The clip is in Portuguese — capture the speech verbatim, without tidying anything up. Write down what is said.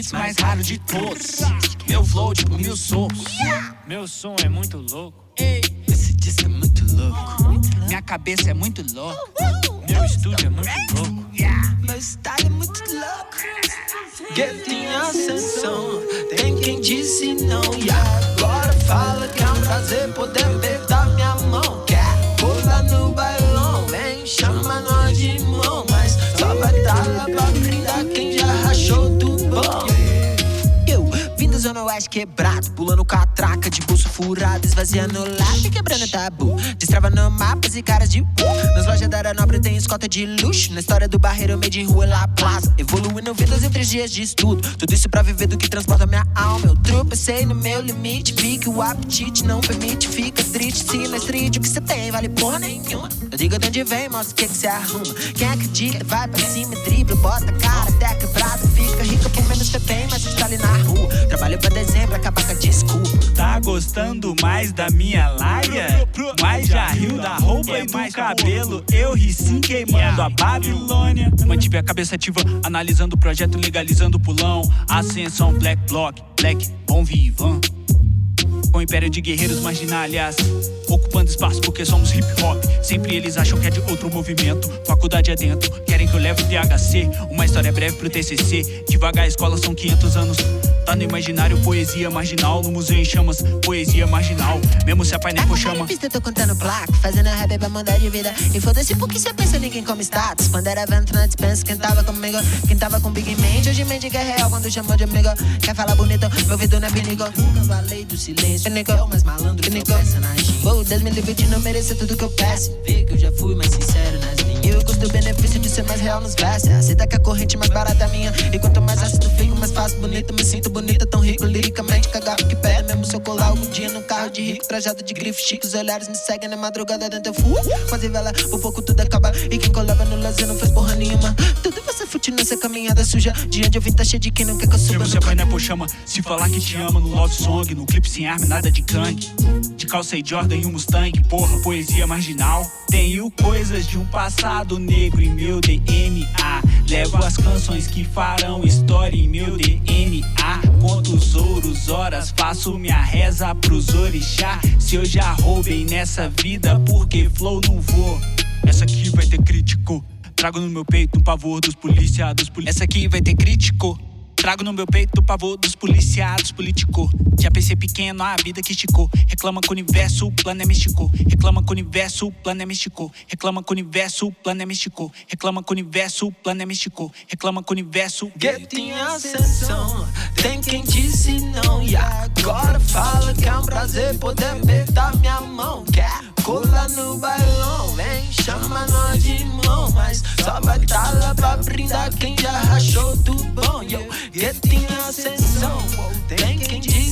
beats mais raro de todos. Meu flow tipo mil sons. Meu som é muito louco. Ei, esse disco é muito louco. Minha cabeça é muito louca. Meu estúdio é muito louco. Meu style é muito louco. Gueto em ascensão, tem quem disse não. E agora fala que é um prazer poder apertar minha mão. Quer pular no bailão, vem chama nós de irmão. Mas só vai dar lá pra brindar quem já rachou do bom. Eu vim da zona oeste quebrado, pulando catraca de bolso furado, esvaziando lata e quebrando tabu. Destrava no mapas e caras de uh. Nas lojas da Nobre tem escolta de luxo. Na história do barreiro, made em rua La Plaza. Evoluindo vidas em três dias de estudo. Tudo isso pra viver do que transporta minha alma. Eu tropecei no meu limite, vi que o apetite não permite. Fica triste se na street o que cê tem vale porra nenhuma. Eu digo de onde vem, mostra o que que cê arruma. Quem acredita vai pra cima e dribla, bota a cara até quebrado. Fica rica por menos cê tem, mas cê tá ali na rua. Trabalho pra dezembro, acabar com a desculpa. Tá gostando mais da minha laia? Mas já riu da roupa e do cabelo. Eu ri sim queimando a Babilônia. Mantive a cabeça ativa, analisando o projeto, legalizando o pulão. Ascensão, Black Block, Black, Bom Vivan. Com o império de guerreiros marginalhas, ocupando espaço porque somos hip hop. Sempre eles acham que é de outro movimento. Faculdade adentro, querem que eu leve o T H C. Uma história breve pro T C C. Devagar a escola são quinhentos anos. Tá no imaginário, poesia marginal. No museu em chamas, poesia marginal. Mesmo se a pai nem por chama. Eu tô contando placa, fazendo rap pra mandar de vida. E foda-se porque cê pensa ninguém come status. Quando era vento na dispensa, quem tava comigo, quem tava com Big Mente. Hoje mente é real quando chamou de amigo. Quer falar bonito, meu ouvido não é perigo. Nunca falei do silêncio, é mais malandro que Nico. Vou Deus me livre de não merecer tudo que eu peço. Vê que eu já fui mais sincero nas linhas. E o custo-benefício de ser mais real nos versos. Aceita que a corrente mais barata é minha. E quanto mais ácido fico, mais fácil, bonita. Me sinto bonita, tão rico, liricamente. Cagar que pega mesmo se eu colar algum dia num carro de rico. Trajado de grife chique, os olhares me seguem na madrugada dentro eu fui. Quase vela, por pouco tudo acaba. E quem colava no lazer não fez porra nenhuma. Tudo vai ser fútil nessa caminhada suja. De onde eu vim tá cheio de quem não quer que eu suba. Mesmo se a pai não chama, se falar que te ama no love song. No clipe sem arma, nada de gangue. De calça e Jordan e um Mustang, porra, poesia marginal. Tenho coisas de um passado negro em meu D N A. Levo as canções que farão história em meu D N A. Conto os ouros, horas, faço minha reza pros orixá. Se eu já roubei nessa vida, porque flow não vou. Essa aqui vai ter crítico. Trago no meu peito um pavor dos policiados. Poli- Essa aqui vai ter crítico. Trago no meu peito o pavor dos policiados político. Já pensei pequeno, a vida que esticou. Reclama com o universo, o plano é místico. Reclama com o universo, o plano é místico. Reclama com o universo, o plano é místico. Reclama com o universo, o plano é místico. Reclama com o universo. Gueto em ascensão, tem quem disse não. E agora fala que é um prazer poder apertar minha mão. Quer colar no bailão, vem chama nós de irmão. Mas só vai tá lá pra brindar quem já rachou do bom. Yo, gueto em ascensão, tem quem diz